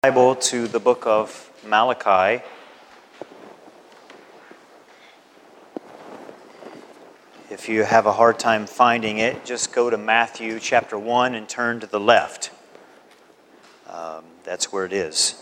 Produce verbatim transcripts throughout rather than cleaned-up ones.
Bible to the book of Malachi. If you have a hard time finding it, just go to Matthew chapter one and turn to the left. Um, that's where it is.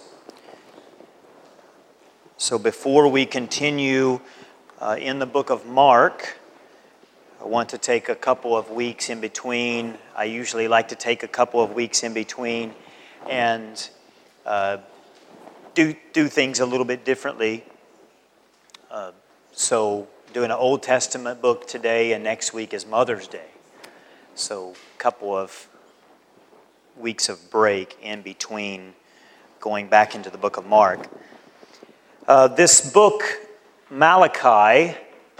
So before we continue uh, in the book of Mark, I want to take a couple of weeks in between. I usually like to take a couple of weeks in between and Uh, do do things a little bit differently. Uh, so doing an Old Testament book today, and next week is Mother's Day. So a couple of weeks of break in between going back into the book of Mark. Uh, this book, Malachi,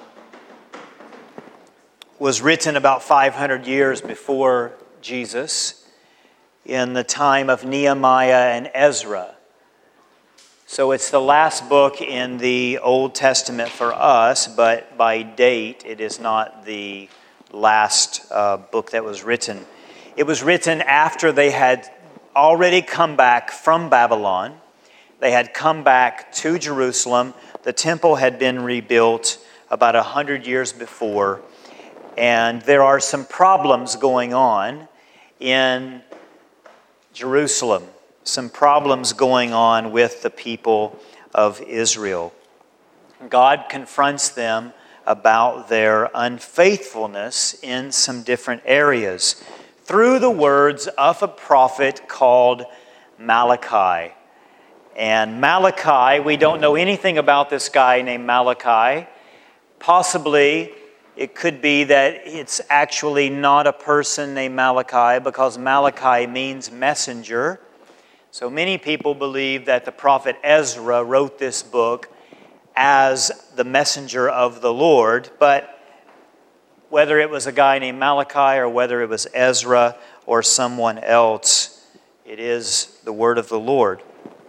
was written about five hundred years before Jesus, in the time of Nehemiah and Ezra. So it's the last book in the Old Testament for us, but by date it is not the last uh, book that was written. It was written after they had already come back from Babylon. They had come back to Jerusalem. The temple had been rebuilt about a hundred years before, and there are some problems going on in Jerusalem, some problems going on with the people of Israel. God confronts them about their unfaithfulness in some different areas through the words of a prophet called Malachi. And Malachi, we don't know anything about this guy named Malachi. Possibly it could be that it's actually not a person named Malachi, because Malachi means messenger. So many people believe that the prophet Ezra wrote this book as the messenger of the Lord. But whether it was a guy named Malachi or whether it was Ezra or someone else, it is the word of the Lord.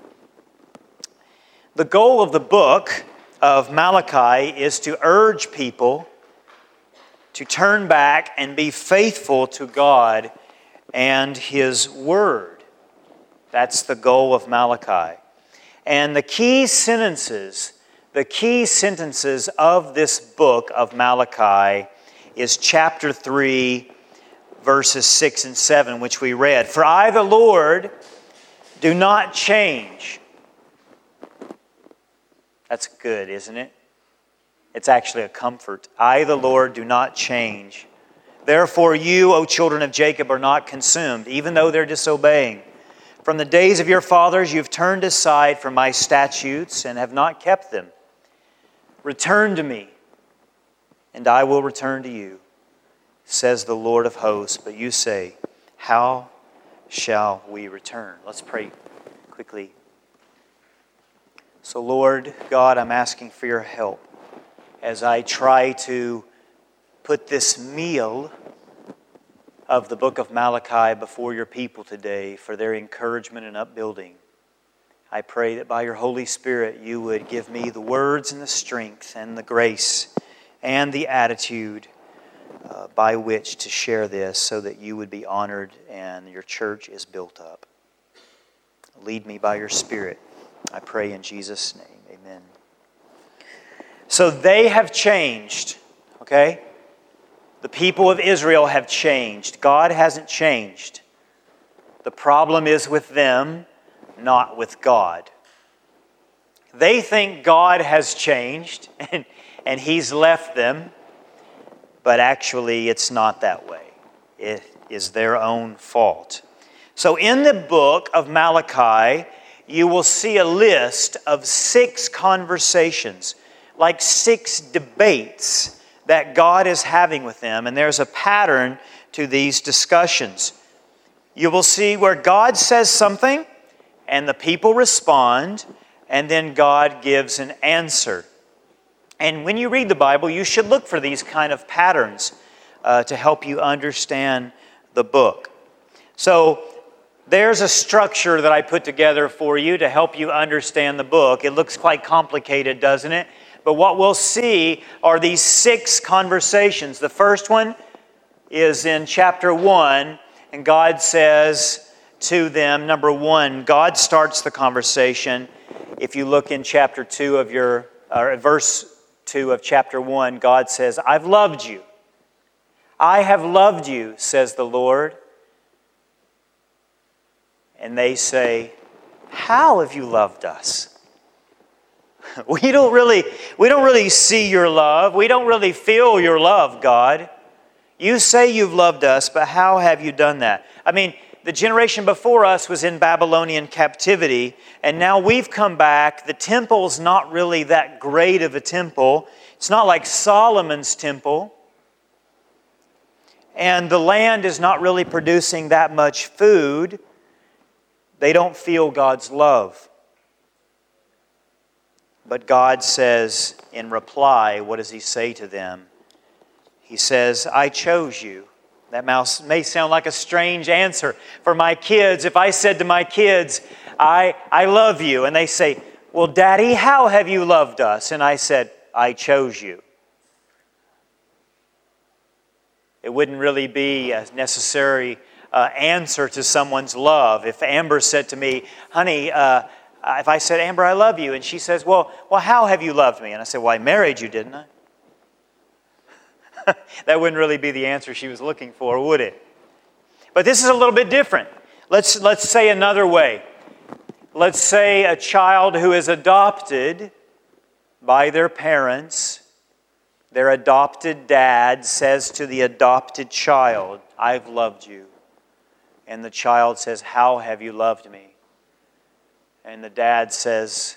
The goal of the book of Malachi is to urge people to turn back and be faithful to God and His Word. That's the goal of Malachi. And the key sentences, the key sentences of this book of Malachi is chapter three, verses six and seven, which we read. For I, the Lord, do not change. That's good, isn't it? It's actually a comfort. I, the Lord, do not change. Therefore you, O children of Jacob, are not consumed, even though they're disobeying. From the days of your fathers you've turned aside from my statutes and have not kept them. Return to me, and I will return to you, says the Lord of hosts. But you say, how shall we return? Let's pray quickly. So Lord God, I'm asking for your help as I try to put this meal of the book of Malachi before your people today for their encouragement and upbuilding. I pray that by your Holy Spirit you would give me the words and the strength and the grace and the attitude uh, by which to share this, so that you would be honored and your church is built up. Lead me by your Spirit, I pray in Jesus' name. Amen. So they have changed, okay? The people of Israel have changed. God hasn't changed. The problem is with them, not with God. They think God has changed and, and He's left them, but actually it's not that way. It is their own fault. So in the book of Malachi, you will see a list of six conversations, like six debates that God is having with them. And there's a pattern to these discussions. You will see where God says something and the people respond, and then God gives an answer. And when you read the Bible, you should look for these kind of patterns uh, to help you understand the book. So there's a structure that I put together for you to help you understand the book. It looks quite complicated, doesn't it? But what we'll see are these six conversations. The first one is in chapter one, and God says to them. Number one, God starts the conversation. If you look in chapter two of your, or verse two of chapter one, God says, I've loved you. I have loved you, says the Lord. And they say, how have you loved us? We don't really, we don't really see your love. We don't really feel your love, God. You say you've loved us, but how have you done that? I mean, the generation before us was in Babylonian captivity, and now we've come back. The temple's not really that great of a temple. It's not like Solomon's temple. And the land is not really producing that much food. They don't feel God's love. But God says in reply, what does He say to them? He says, I chose you. That may sound like a strange answer for my kids. If I said to my kids, I, I love you, and they say, well, Daddy, how have you loved us? And I said, I chose you. It wouldn't really be a necessary uh, answer to someone's love. If Amber said to me, honey, uh, if I said, Amber, I love you, and she says, well, well, how have you loved me? And I said, well, I married you, didn't I? That wouldn't really be the answer she was looking for, would it? But this is a little bit different. Let's, let's say another way. Let's say a child who is adopted by their parents, their adopted dad says to the adopted child, I've loved you. And the child says, how have you loved me? And the dad says,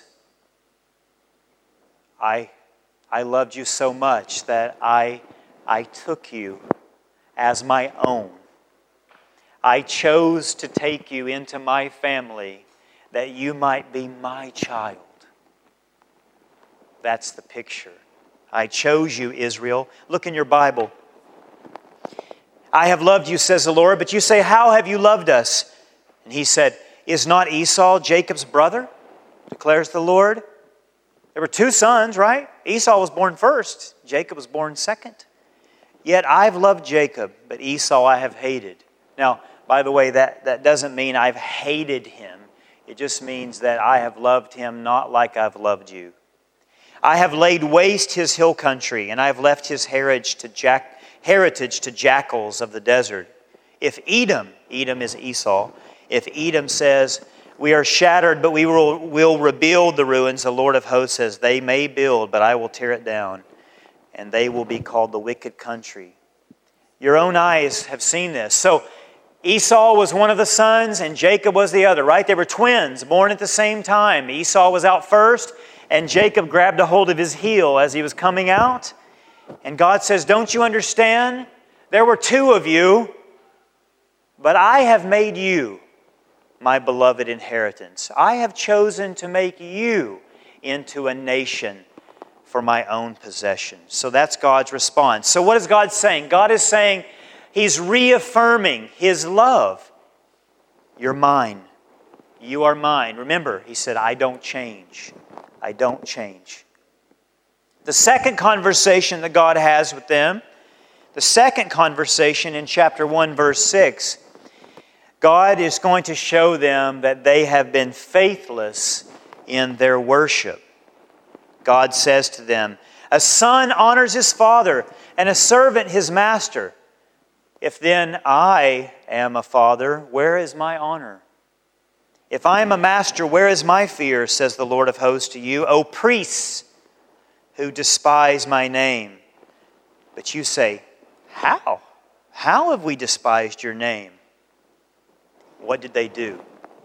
I, I loved you so much that I, I took you as my own. I chose to take you into my family that you might be my child. That's the picture. I chose you, Israel. Look in your Bible. I have loved you, says the Lord, but you say, how have you loved us? And He said, is not Esau Jacob's brother? Declares the Lord. There were two sons, right? Esau was born first. Jacob was born second. Yet I've loved Jacob, but Esau I have hated. Now, by the way, that, that doesn't mean I've hated him. It just means that I have loved him not like I've loved you. I have laid waste his hill country, and I have left his heritage to, jack, heritage to jackals of the desert. If Edom, Edom is Esau, if Edom says, we are shattered, but we will, will rebuild the ruins, the Lord of hosts says, they may build, but I will tear it down, and they will be called the wicked country. Your own eyes have seen this. So Esau was one of the sons, and Jacob was the other, right? They were twins, born at the same time. Esau was out first, and Jacob grabbed a hold of his heel as he was coming out. And God says, don't you understand? There were two of you, but I have made you my beloved inheritance. I have chosen to make you into a nation for my own possession. So that's God's response. So what is God saying? God is saying, He's reaffirming His love. You're mine. You are mine. Remember, He said, I don't change. I don't change. The second conversation that God has with them, the second conversation in chapter one, verse six, God is going to show them that they have been faithless in their worship. God says to them, a son honors his father, and a servant his master. If then I am a father, where is my honor? If I am a master, where is my fear, says the Lord of hosts to you, O priests who despise my name? But you say, how? How have we despised your name? What did they do?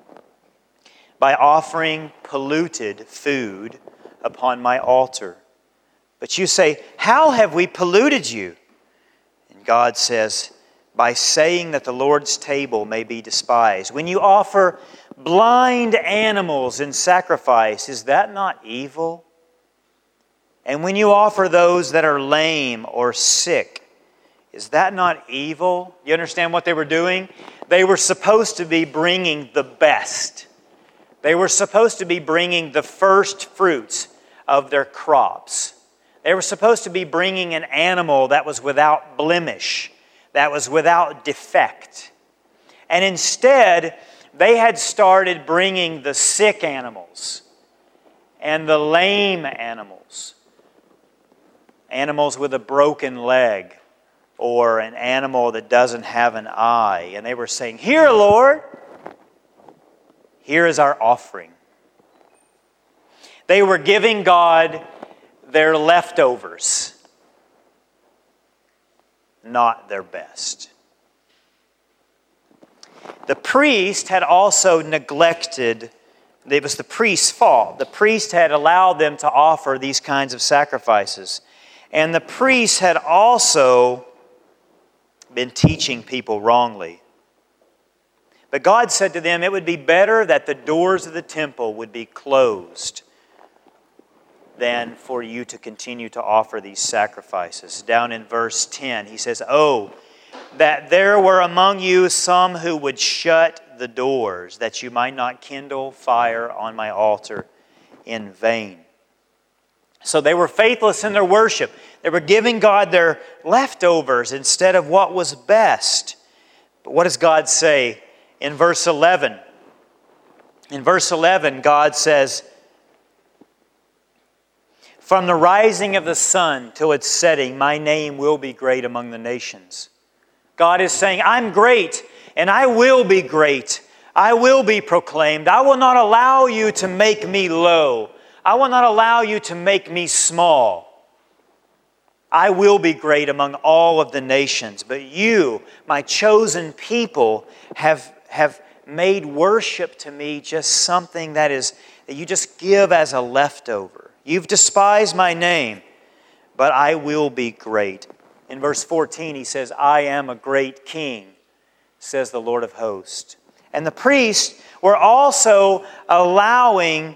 By offering polluted food upon my altar. But you say, how have we polluted you? And God says, by saying that the Lord's table may be despised. When you offer blind animals in sacrifice, is that not evil? And when you offer those that are lame or sick, is that not evil? You understand what they were doing? They were supposed to be bringing the best. They were supposed to be bringing the first fruits of their crops. They were supposed to be bringing an animal that was without blemish, that was without defect. And instead, They had started bringing the sick animals and the lame animals, animals with a broken leg, or an animal that doesn't have an eye. And they were saying, "Here, Lord, here is our offering." They were giving God their leftovers, not their best. The priest had also neglected, it was the priest's fault. The priest had allowed them to offer these kinds of sacrifices. And the priest had also been teaching people wrongly. But God said to them, it would be better that the doors of the temple would be closed than for you to continue to offer these sacrifices. Down in verse ten, he says, "Oh, that there were among you some who would shut the doors, that you might not kindle fire on my altar in vain." So they were faithless in their worship. They were giving God their leftovers instead of what was best. But what does God say in verse eleven? In verse eleven, God says, "From the rising of the sun till its setting, my name will be great among the nations." God is saying, I'm great, and I will be great. I will be proclaimed. I will not allow you to make me low. I will not allow you to make me small. I will be great among all of the nations. But you, my chosen people, have, have made worship to me just something that is that you just give as a leftover. You've despised my name, but I will be great. In verse fourteen, he says, I am a great king, says the Lord of hosts. And the priests were also allowing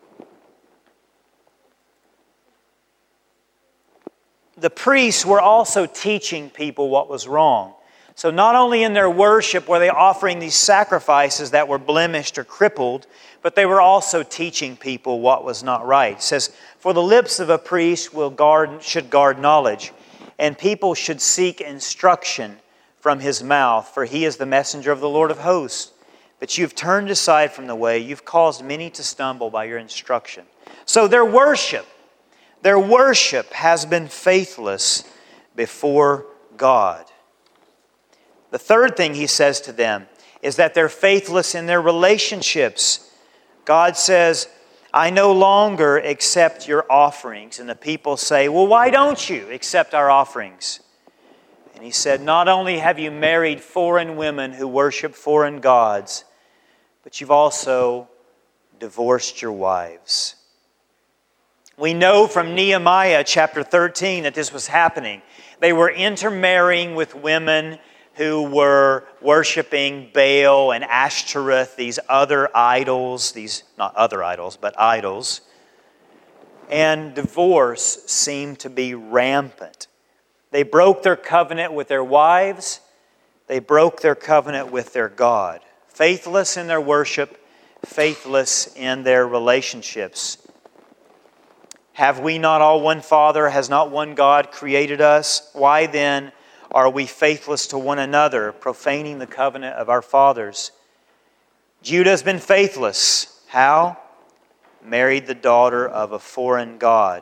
the priests were also teaching people what was wrong. So not only in their worship were they offering these sacrifices that were blemished or crippled, but they were also teaching people what was not right. It says, for the lips of a priest will guard, should guard knowledge, and people should seek instruction from his mouth, for he is the messenger of the Lord of hosts. But you've turned aside from the way, you've caused many to stumble by your instruction. So their worship, their worship has been faithless before God. The third thing he says to them is that they're faithless in their relationships. God says, I no longer accept your offerings. And the people say, well, why don't you accept our offerings? And he said, not only have you married foreign women who worship foreign gods, but you've also divorced your wives. We know from Nehemiah chapter thirteen that this was happening. They were intermarrying with women who were worshiping Baal and Ashtoreth, these other idols, these not other idols, but idols. And divorce seemed to be rampant. They broke their covenant with their wives. They broke their covenant with their God. Faithless in their worship, faithless in their relationships. Have we not all one Father? Has not one God created us? Why then are we faithless to one another, profaning the covenant of our fathers? Judah has been faithless. How? Married the daughter of a foreign god.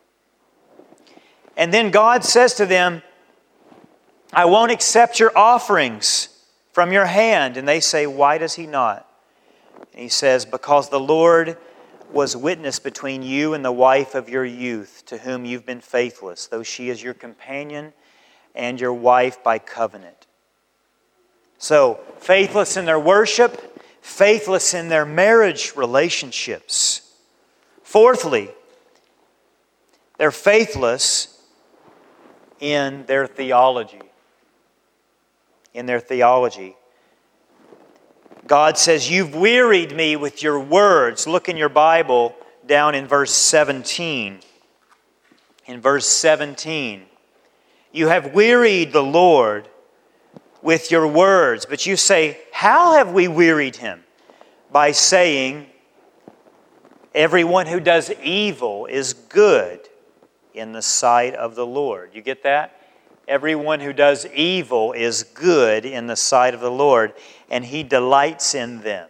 And then God says to them, I won't accept your offerings from your hand. And they say, why does he not? And he says, because the Lord was witness between you and the wife of your youth, to whom you've been faithless, though she is your companion and your wife by covenant. So, faithless in their worship, faithless in their marriage relationships. Fourthly, they're faithless in their theology. In their theology. God says, you've wearied me with your words. Look in your Bible down in verse seventeen. In verse seventeen. You have wearied the Lord with your words. But you say, how have we wearied him? By saying, everyone who does evil is good in the sight of the Lord. You get that? Everyone who does evil is good in the sight of the Lord, and He delights in them.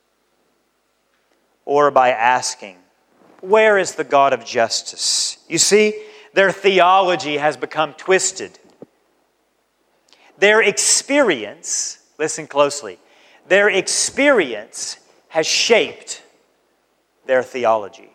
Or by asking, where is the God of justice? You see, their theology has become twisted. Their experience, listen closely, their experience has shaped their theology.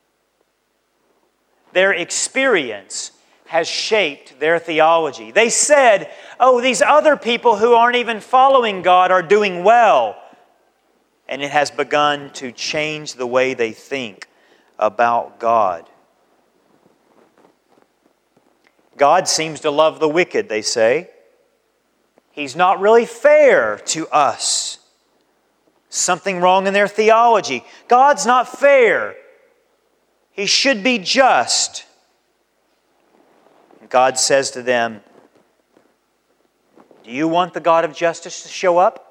Their experience has shaped their theology. They said, oh, these other people who aren't even following God are doing well. And it has begun to change the way they think about God. God seems to love the wicked, they say. He's not really fair to us. Something wrong in their theology. God's not fair. He should be just. God says to them, do you want the God of justice to show up?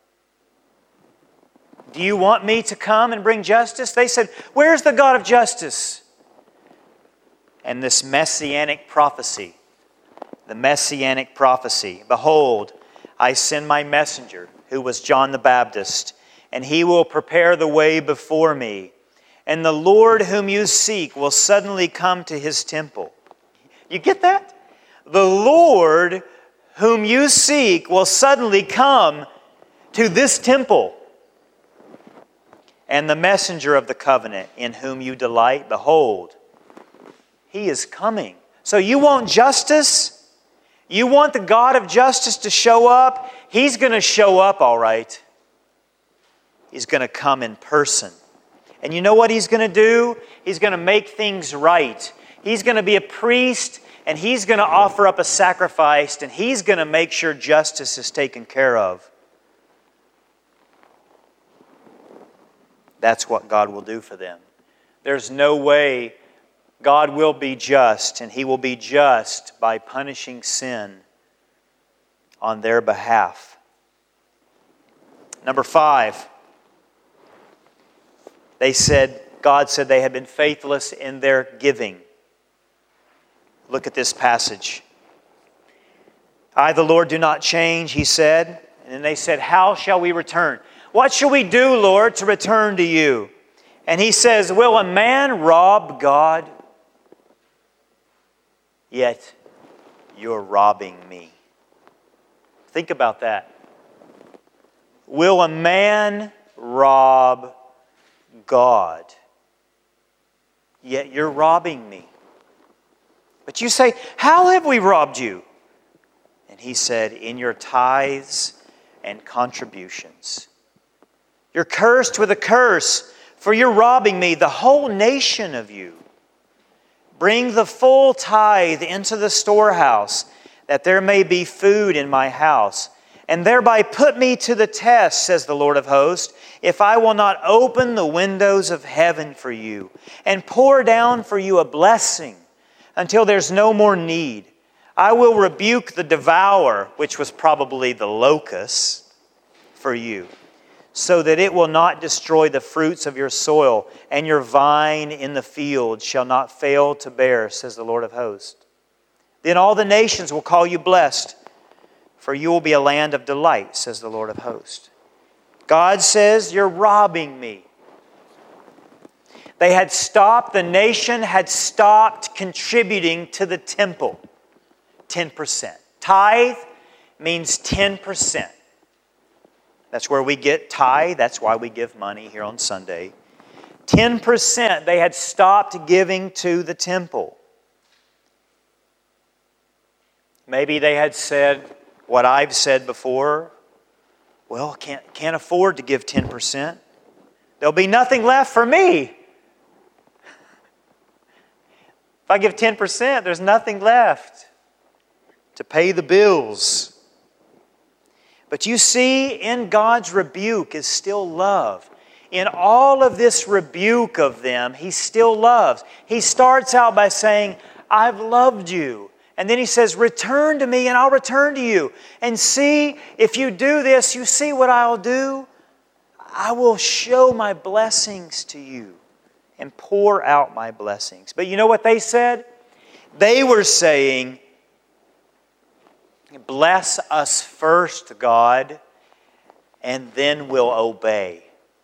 Do you want me to come and bring justice? They said, where's the God of justice? And this messianic prophecy, the messianic prophecy, behold, I send my messenger, who was John the Baptist, and he will prepare the way before me. And the Lord whom you seek will suddenly come to His temple. You get that? The Lord whom you seek will suddenly come to this temple. And the messenger of the covenant in whom you delight, behold, He is coming. So you want justice? You want the God of justice to show up? He's going to show up, all right. He's going to come in person. And you know what He's going to do? He's going to make things right. He's going to be a priest, and He's going to offer up a sacrifice, and He's going to make sure justice is taken care of. That's what God will do for them. There's no way God will be just, and He will be just by punishing sin on their behalf. Number five, they said, God said they had been faithless in their giving. Look at this passage. I, the Lord, do not change, He said. And then they said, how shall we return? What shall we do, Lord, to return to you? And He says, will a man rob God? Yet you're robbing me. Think about that. Will a man rob God? Yet you're robbing me. But you say, how have we robbed you? And He said, in your tithes and contributions. You're cursed with a curse, for you're robbing me, the whole nation of you. Bring the full tithe into the storehouse, that there may be food in my house. And thereby put me to the test, says the Lord of hosts, if I will not open the windows of heaven for you, and pour down for you a blessing, until there's no more need. I will rebuke the devourer, which was probably the locust, for you, so that it will not destroy the fruits of your soil, and your vine in the field shall not fail to bear, says the Lord of hosts. Then all the nations will call you blessed, for you will be a land of delight, says the Lord of hosts. God says, you're robbing me. They had stopped, the nation had stopped contributing to the temple. ten percent. Tithe means ten percent. That's where we get tithe. That's why we give money here on Sunday. ten percent they had stopped giving to the temple. Maybe they had said what I've said before. Well, can't, can't afford to give ten percent. There'll be nothing left for me. If I give ten percent, there's nothing left to pay the bills. But you see, in God's rebuke is still love. In all of this rebuke of them, He still loves. He starts out by saying, I've loved you. And then He says, return to me and I'll return to you. And see, if you do this, you see what I'll do? I will show my blessings to you and pour out my blessings. But you know what they said? They were saying, Bless us first, God, and then we'll obey.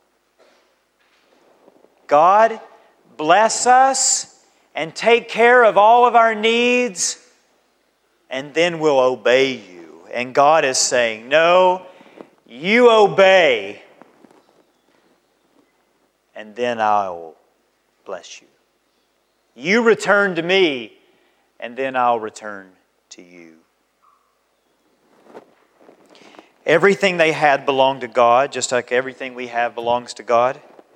God, bless us and take care of all of our needs, and then we'll obey you. And God is saying, no, you obey, and then I'll bless you. You return to me, and then I'll return to you. Everything they had belonged to God, just like everything we have belongs to God.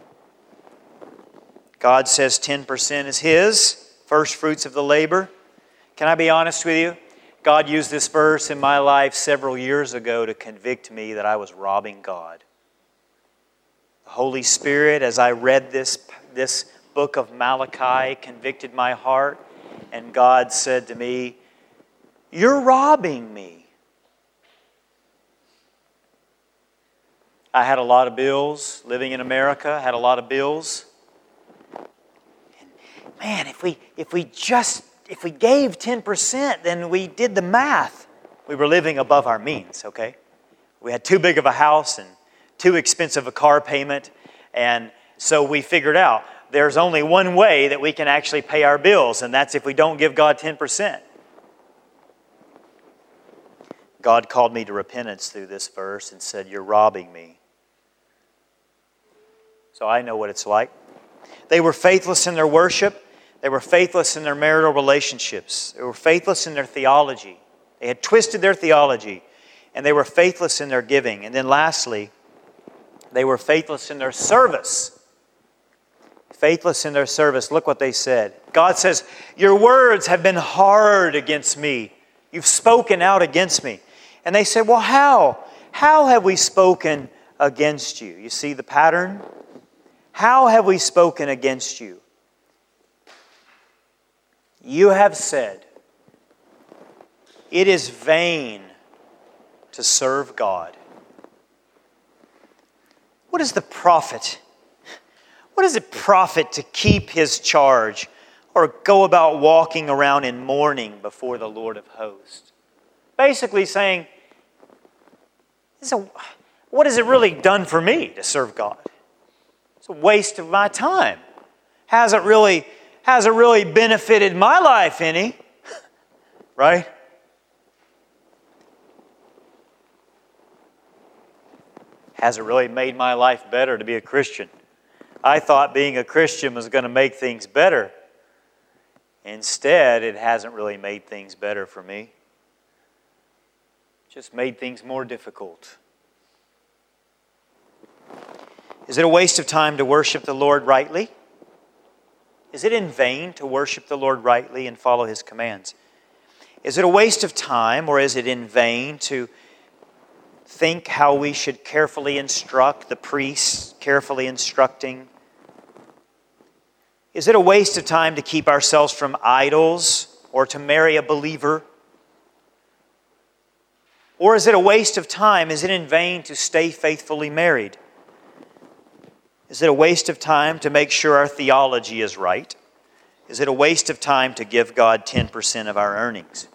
God says ten percent is His, first fruits of the labor. Can I be honest with you? God used this verse in my life several years ago to convict me that I was robbing God. The Holy Spirit, as I read this, this book of Malachi, convicted my heart, and God said to me, "You're robbing me." I had a lot of bills, living in America, had a lot of bills. And man, if we if we just if we gave ten percent, then we did the math. We were living above our means, okay? We had too big of a house and too expensive a car payment, and so we figured out there's only one way that we can actually pay our bills, and that's if we don't give God ten percent. God called me to repentance through this verse and said, "You're robbing me." So I know what it's like. They were faithless in their worship. They were faithless in their marital relationships. They were faithless in their theology. They had twisted their theology, and they were faithless in their giving. And then lastly, they were faithless in their service. Faithless in their service. Look what they said. God says, "Your words have been hard against me. You've spoken out against me." And they said, "Well, how? How have we spoken against you?" You see the pattern? How have we spoken against you? You have said, "It is vain to serve God." What is the profit? What does it profit to keep His charge or go about walking around in mourning before the Lord of hosts? Basically saying, what has it really done for me to serve God? It's a waste of my time. Hasn't really, hasn't really benefited my life any, right? Hasn't really made my life better to be a Christian. I thought being a Christian was going to make things better. Instead, it hasn't really made things better for me. Just made things more difficult. Is it a waste of time to worship the Lord rightly? Is it in vain to worship the Lord rightly and follow His commands? Is it a waste of time, or is it in vain to think how we should carefully instruct the priests, carefully instructing? Is it a waste of time to keep ourselves from idols or to marry a believer? Or is it a waste of time? Is it in vain to stay faithfully married? Is it a waste of time to make sure our theology is right? Is it a waste of time to give God ten percent of our earnings?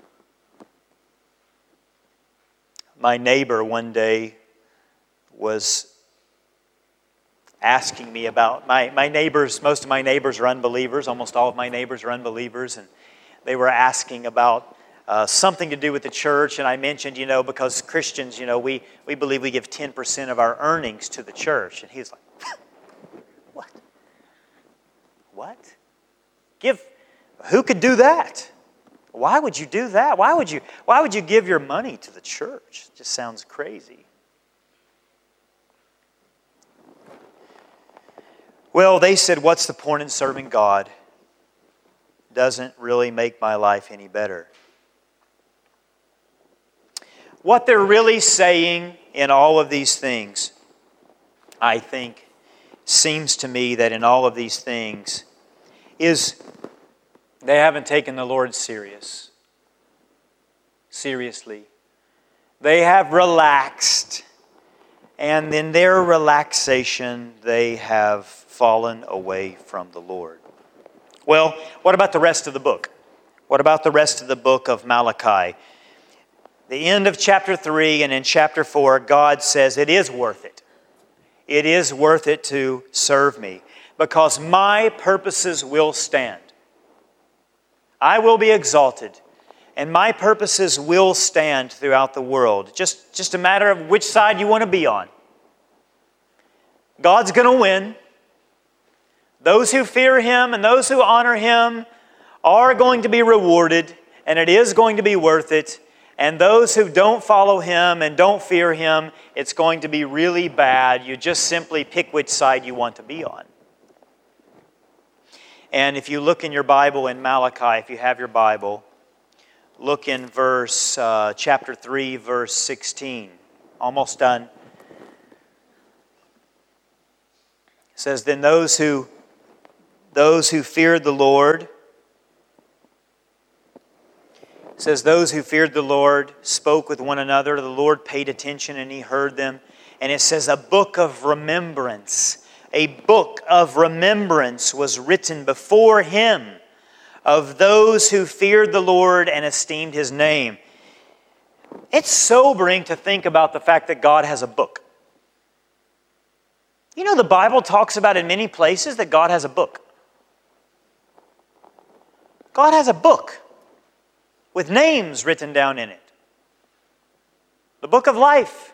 My neighbor one day was asking me about, my, my neighbors, most of my neighbors are unbelievers, almost all of my neighbors are unbelievers, and they were asking about uh, something to do with the church, and I mentioned, you know, because Christians, you know, we, we believe we give ten percent of our earnings to the church, and he's like, what? What? Give, who could do that? Why would you do that? Why would you, why would you give your money to the church? It just sounds crazy. Well, they said, what's the point in serving God? Doesn't really make my life any better. What they're really saying in all of these things, I think, seems to me that in all of these things is they haven't taken the Lord serious. Seriously. They have relaxed, and in their relaxation, they have fallen away from the Lord. Well, what about the rest of the book? What about the rest of the book of Malachi? the end of chapter three and in chapter four, God says it is worth it. It is worth it to serve me because my purposes will stand. I will be exalted and my purposes will stand throughout the world. Just, just a matter of which side you want to be on. God's going to win. Those who fear Him and those who honor Him are going to be rewarded, and it is going to be worth it. And those who don't follow Him and don't fear Him, it's going to be really bad. You just simply pick which side you want to be on. And if you look in your Bible in Malachi, if you have your Bible, look in verse uh, chapter three, verse sixteen. Almost done. It says, then those who those who feared the Lord, it says, those who feared the Lord spoke with one another. The Lord paid attention and He heard them. And it says, a book of remembrance. A book of remembrance was written before Him of those who feared the Lord and esteemed His name. It's sobering to think about the fact that God has a book. You know, the Bible talks about in many places that God has a book. God has a book with names written down in it. The book of life.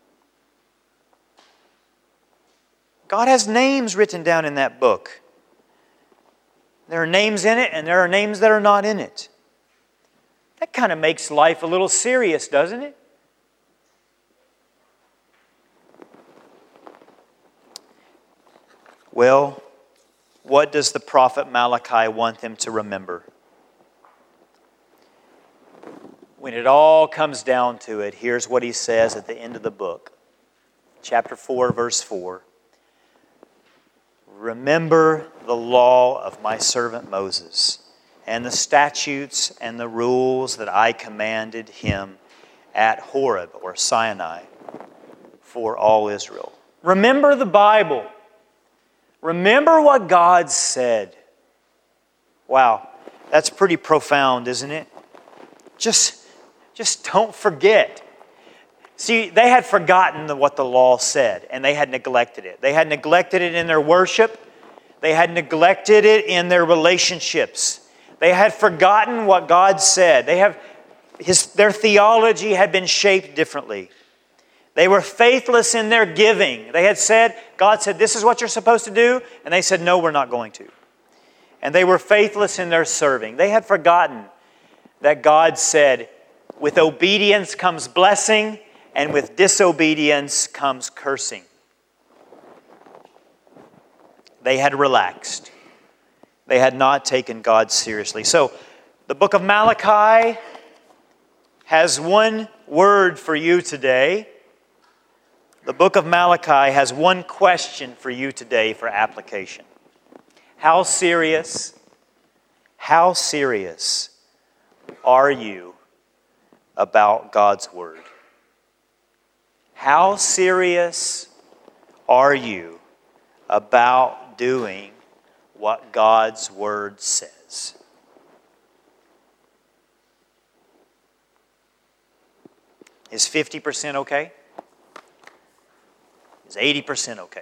God has names written down in that book. There are names in it and there are names that are not in it. That kind of makes life a little serious, doesn't it? Well, what does the prophet Malachi want them to remember? When it all comes down to it, here's what he says at the end of the book. Chapter four, verse four. Remember the law of my servant Moses, and the statutes and the rules that I commanded him at Horeb or Sinai for all Israel. Remember the Bible. Remember what God said. Wow, that's pretty profound, isn't it? Just, just don't forget. See, they had forgotten the, what the law said, and they had neglected it. They had neglected it in their worship. They had neglected it in their relationships. They had forgotten what God said. They have, his, their theology had been shaped differently. They were faithless in their giving. They had said, God said, this is what you're supposed to do. And they said, no, we're not going to. And they were faithless in their serving. They had forgotten that God said, with obedience comes blessing, and with disobedience comes cursing. They had relaxed. They had not taken God seriously. So, the book of Malachi has one word for you today. The book of Malachi has one question for you today for application. How serious, how serious are you about God's Word? How serious are you about doing what God's Word says? Is fifty percent okay? Is eighty percent okay?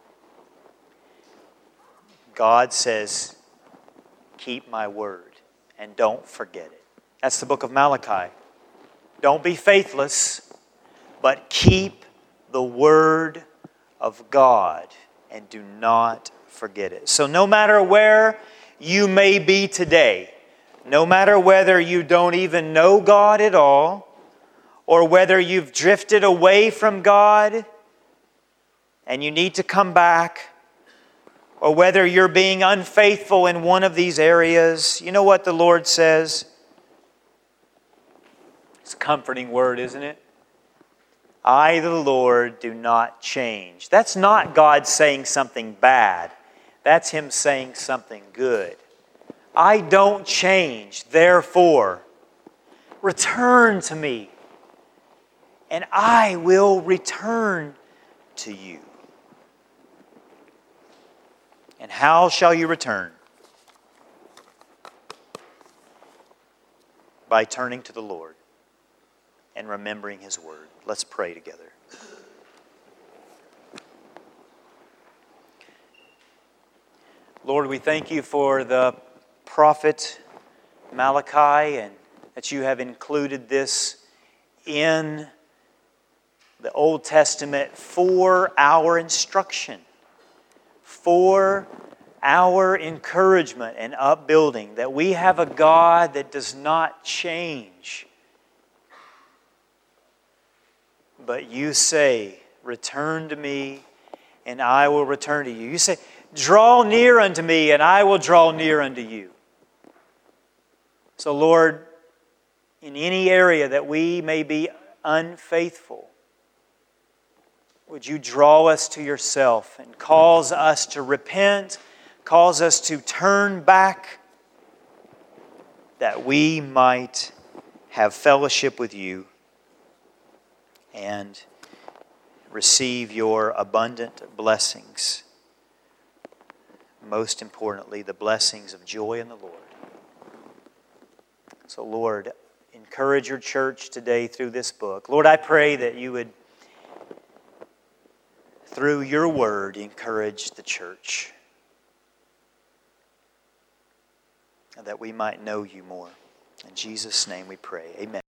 God says, keep my word and don't forget it. That's the book of Malachi. Don't be faithless, but keep the word of God and do not forget it. So no matter where you may be today, no matter whether you don't even know God at all, or whether you've drifted away from God and you need to come back, or whether you're being unfaithful in one of these areas, you know what the Lord says? It's a comforting word, isn't it? I, the Lord, do not change. That's not God saying something bad. That's Him saying something good. I don't change, therefore, return to me, and I will return to you. And how shall you return? By turning to the Lord. and remembering His Word. Let's pray together. Lord, we thank You for the prophet Malachi, and that You have included this in the Old Testament for our instruction, for our encouragement and upbuilding, that we have a God that does not change. But You say, return to Me, and I will return to you. You say, draw near unto Me, and I will draw near unto you. So, Lord, in any area that we may be unfaithful, would You draw us to Yourself and cause us to repent, cause us to turn back, that we might have fellowship with You and receive Your abundant blessings. Most importantly, the blessings of joy in the Lord. So, Lord, encourage Your church today through this book. Lord, I pray that You would, through Your Word, encourage the church, and that we might know You more. In Jesus' name we pray. Amen.